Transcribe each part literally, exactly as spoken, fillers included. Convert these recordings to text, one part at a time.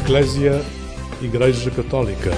Eclésia, Igreja Católica.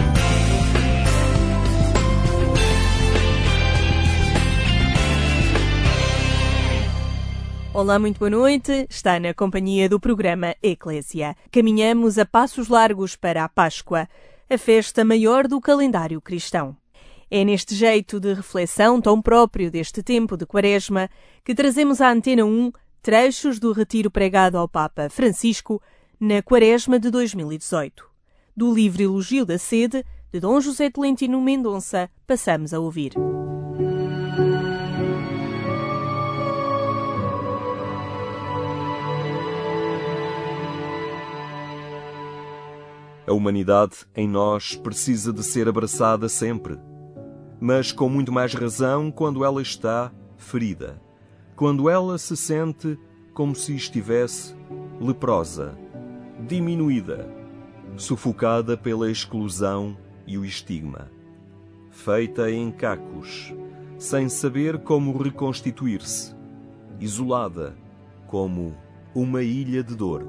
Olá, muito boa noite. Está na companhia do programa Eclésia. Caminhamos a passos largos para a Páscoa, a festa maior do calendário cristão. É neste jeito de reflexão tão próprio deste tempo de Quaresma que trazemos à Antena um trechos do retiro pregado ao Papa Francisco na Quaresma de dois mil e dezoito. Do livro Elogio da Sede, de Dom José Tolentino Mendonça, passamos a ouvir. A humanidade em nós precisa de ser abraçada sempre, mas com muito mais razão quando ela está ferida, quando ela se sente como se estivesse leprosa, diminuída, sufocada pela exclusão e o estigma, feita em cacos, sem saber como reconstituir-se, isolada como uma ilha de dor.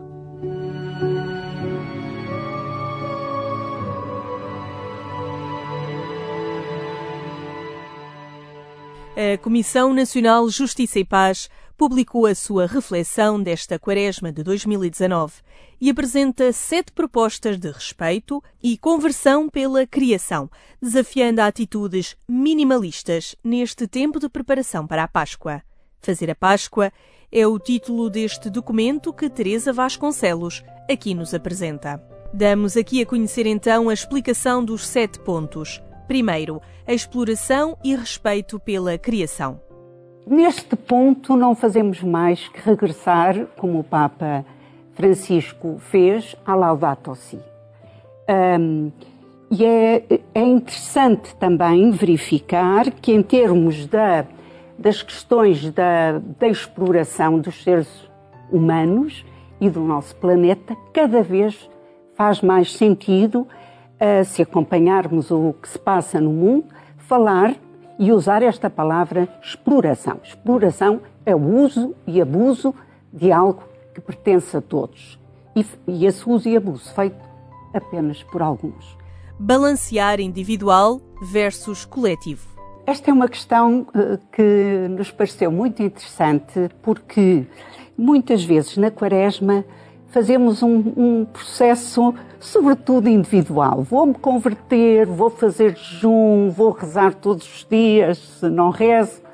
A Comissão Nacional Justiça e Paz publicou a sua reflexão desta Quaresma de dois mil e dezanove e apresenta sete propostas de respeito e conversão pela criação, desafiando atitudes minimalistas neste tempo de preparação para a Páscoa. Fazer a Páscoa é o título deste documento que Teresa Vasconcelos aqui nos apresenta. Damos aqui a conhecer então a explicação dos sete pontos. Primeiro, a exploração e respeito pela criação. Neste ponto não fazemos mais que regressar, como o Papa Francisco fez, à Laudato Si. Um, e é, é interessante também verificar que em termos da, das questões da, da exploração dos seres humanos e do nosso planeta, cada vez faz mais sentido Uh, se acompanharmos o que se passa no mundo, falar e usar esta palavra exploração. Exploração é o uso e abuso de algo que pertence a todos. E, e esse uso e abuso feito apenas por alguns. Balancear individual versus coletivo. Esta é uma questão uh, que nos pareceu muito interessante porque muitas vezes na Quaresma fazemos um, um processo, sobretudo individual. Vou-me converter, vou fazer jejum, vou rezar todos os dias, se não rezo.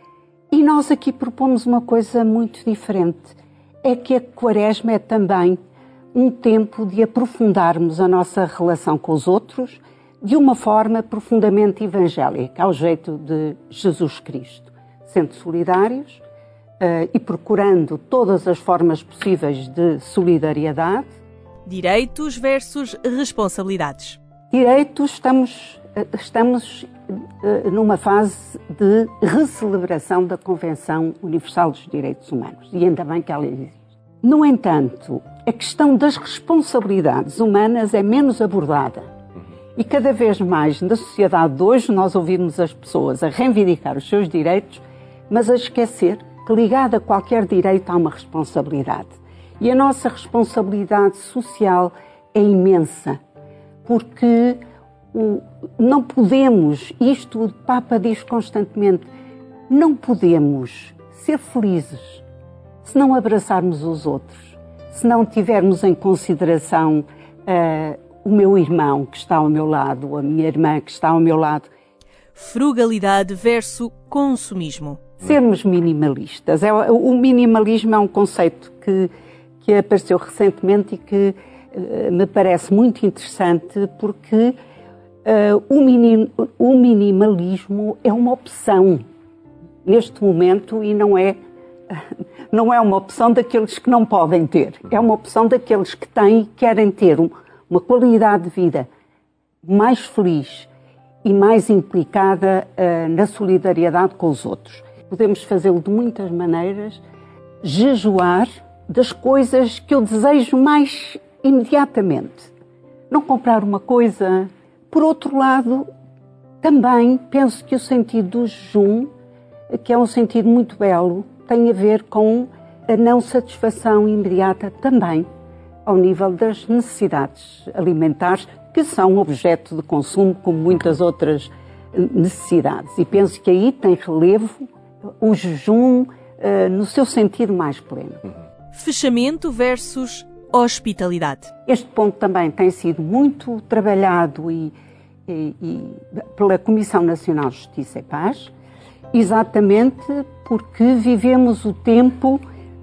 E nós aqui propomos uma coisa muito diferente. É que a Quaresma é também um tempo de aprofundarmos a nossa relação com os outros de uma forma profundamente evangélica, ao jeito de Jesus Cristo. Sendo solidários, Uh, e procurando todas as formas possíveis de solidariedade. Direitos versus responsabilidades. Direitos, estamos, uh, estamos uh, numa fase de recelebração da Convenção Universal dos Direitos Humanos, e ainda bem que ela existe. No entanto, a questão das responsabilidades humanas é menos abordada. E cada vez mais na sociedade de hoje nós ouvimos as pessoas a reivindicar os seus direitos, mas a esquecer que ligada a qualquer direito há uma responsabilidade. E a nossa responsabilidade social é imensa, porque o, não podemos, isto o Papa diz constantemente, não podemos ser felizes se não abraçarmos os outros, se não tivermos em consideração uh, o meu irmão que está ao meu lado, a minha irmã que está ao meu lado. Frugalidade versus consumismo. Sermos minimalistas. É, o minimalismo é um conceito que, que apareceu recentemente e que uh, me parece muito interessante porque uh, o, minim, o minimalismo é uma opção neste momento e não é, não é uma opção daqueles que não podem ter. É uma opção daqueles que têm e querem ter um, uma qualidade de vida mais feliz e mais implicada uh, na solidariedade com os outros. Podemos fazê-lo de muitas maneiras, jejuar das coisas que eu desejo mais imediatamente. Não comprar uma coisa. Por outro lado, também penso que o sentido do jejum, que é um sentido muito belo, tem a ver com a não satisfação imediata também ao nível das necessidades alimentares, que são objeto de consumo, como muitas outras necessidades. E penso que aí tem relevo o jejum uh, no seu sentido mais pleno. Fechamento versus hospitalidade. Este ponto também tem sido muito trabalhado e, e, e pela Comissão Nacional de Justiça e Paz, exatamente porque vivemos o tempo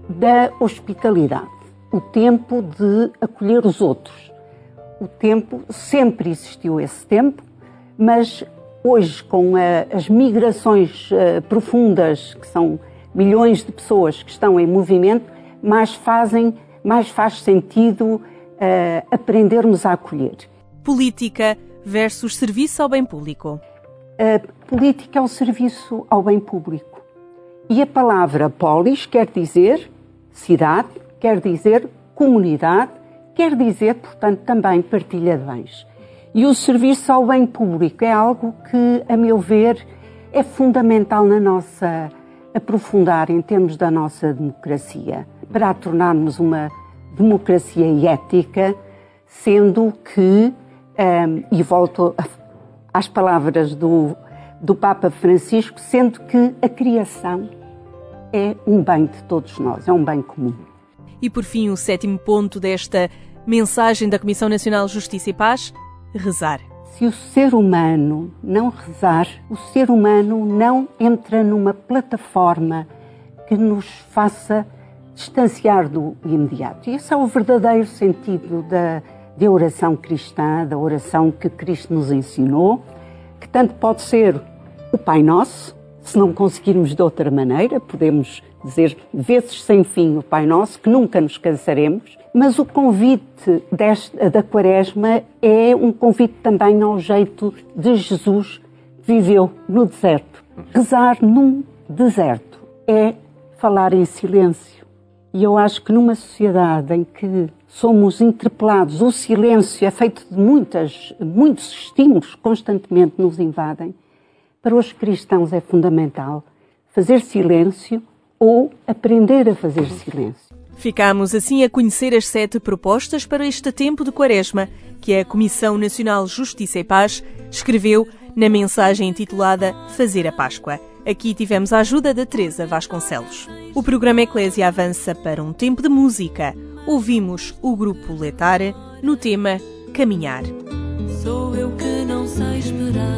da hospitalidade, o tempo de acolher os outros. O tempo, sempre existiu esse tempo, mas hoje, com a, as migrações uh, profundas, que são milhões de pessoas que estão em movimento, mais, fazem, mais faz sentido uh, aprendermos a acolher. Política versus serviço ao bem público. A política é o serviço ao bem público. E a palavra polis quer dizer cidade, quer dizer comunidade, quer dizer, portanto, também partilha de bens. E o serviço ao bem público é algo que, a meu ver, é fundamental na nossa aprofundar em termos da nossa democracia, para a tornarmos uma democracia ética, sendo que, um, e volto às palavras do, do Papa Francisco, sendo que a criação é um bem de todos nós, é um bem comum. E por fim, o sétimo ponto desta mensagem da Comissão Nacional de Justiça e Paz: rezar. Se o ser humano não rezar, o ser humano não entra numa plataforma que nos faça distanciar do imediato. E esse é o verdadeiro sentido da, da oração cristã, da oração que Cristo nos ensinou, que tanto pode ser o Pai Nosso, se não conseguirmos de outra maneira, podemos dizer vezes sem fim o Pai Nosso, que nunca nos cansaremos, mas o convite desta, da Quaresma é um convite também ao jeito de Jesus que viveu no deserto. Rezar num deserto é falar em silêncio. E eu acho que numa sociedade em que somos interpelados, o silêncio é feito de muitas, muitos estímulos que constantemente nos invadem, para os cristãos é fundamental fazer silêncio ou aprender a fazer silêncio. Ficamos assim a conhecer as sete propostas para este tempo de Quaresma que a Comissão Nacional de Justiça e Paz escreveu na mensagem intitulada Fazer a Páscoa. Aqui tivemos a ajuda da Teresa Vasconcelos. O programa Eclésia avança para um tempo de música. Ouvimos o grupo Letare no tema Caminhar. Sou eu que não sei esperar.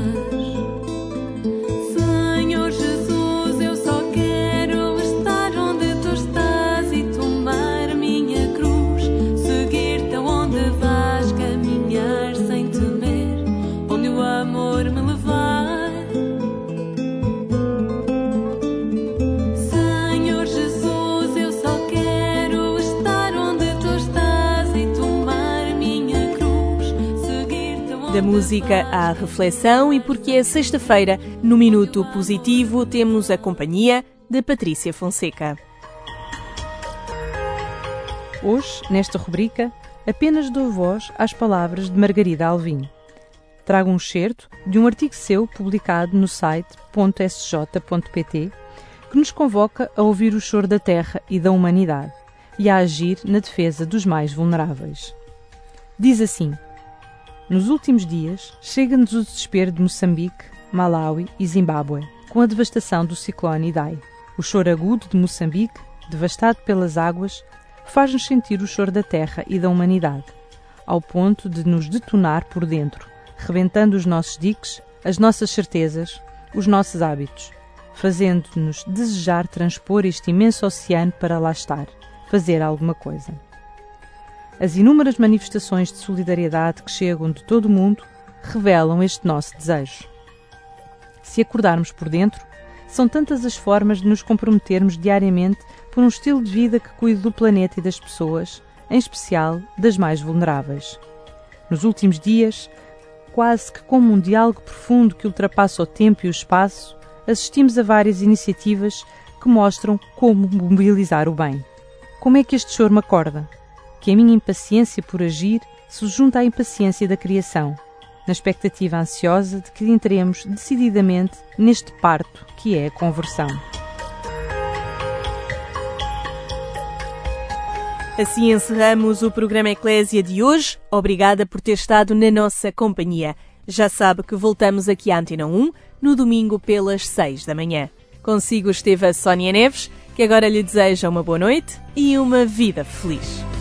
Da música à reflexão, e porque é sexta-feira, no Minuto Positivo, temos a companhia de Patrícia Fonseca. Hoje, nesta rubrica, apenas dou voz às palavras de Margarida Alvim. Trago um excerto de um artigo seu publicado no site ponto s j ponto p t que nos convoca a ouvir o choro da terra e da humanidade e a agir na defesa dos mais vulneráveis. Diz assim: nos últimos dias, chega-nos o desespero de Moçambique, Malawi e Zimbábue, com a devastação do ciclone Idai. O choro agudo de Moçambique, devastado pelas águas, faz-nos sentir o choro da terra e da humanidade, ao ponto de nos detonar por dentro, rebentando os nossos diques, as nossas certezas, os nossos hábitos, fazendo-nos desejar transpor este imenso oceano para lá estar, fazer alguma coisa. As inúmeras manifestações de solidariedade que chegam de todo o mundo revelam este nosso desejo. Se acordarmos por dentro, são tantas as formas de nos comprometermos diariamente por um estilo de vida que cuide do planeta e das pessoas, em especial das mais vulneráveis. Nos últimos dias, quase que como um diálogo profundo que ultrapassa o tempo e o espaço, assistimos a várias iniciativas que mostram como mobilizar o bem. Como é que este choro me acorda? Que a minha impaciência por agir se junta à impaciência da criação, na expectativa ansiosa de que entremos decididamente neste parto que é a conversão. Assim encerramos o programa Eclésia de hoje. Obrigada por ter estado na nossa companhia. Já sabe que voltamos aqui à Antena um no domingo pelas seis da manhã. Consigo esteve a Sónia Neves, que agora lhe deseja uma boa noite e uma vida feliz.